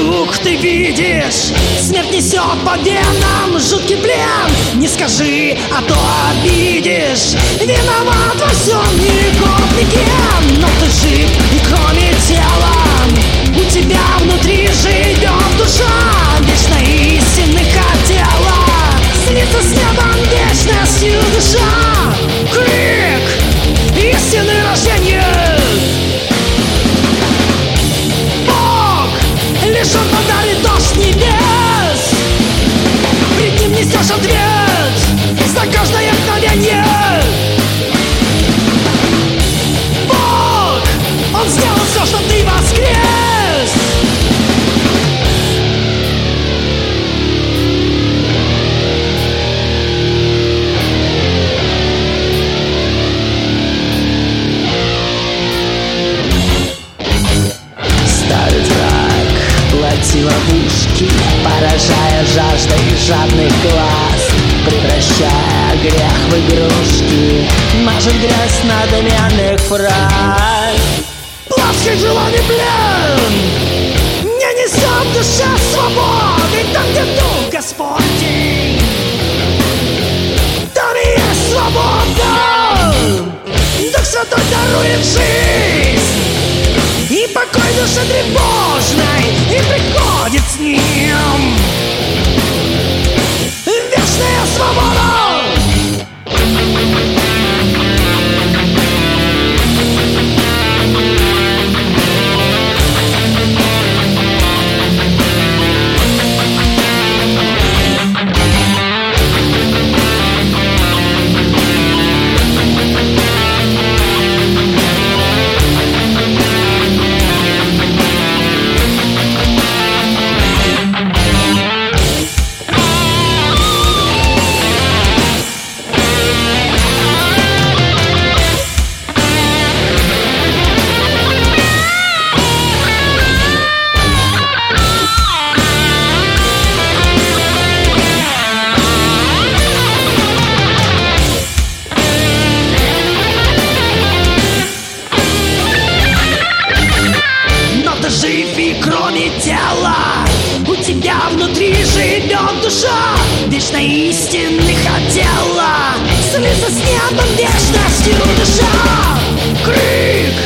вокруг ты видишь? Смерть несет по венам жуткий плен. Не скажи, а то обидишь. Виноват во всем никем. Но ты жив, и кроме тела у тебя внутри живет душа. Вечно истины хотела слиться с небом вечностью душа. Крик истины рождения. Бог лишь Он подарит дождь небес. Пред Ним несешь ответ за каждое мгновение. Бог, Он сделал все, что ты воскрес. Ловушки, поражая жаждой жадных глаз, превращая грех в игрушки, мажет грязь надменных фраз. Плотских желаний плен не несет душа свободы. Там, где дух Господень, там и есть свобода. Дух Святой дарует жизнь и покой душе тревожной, и приходит с Ним вечная свобода. Жив, и кроме тела у тебя внутри живет душа. Вечно истины хотела слиться с небом вечностью душа. Крик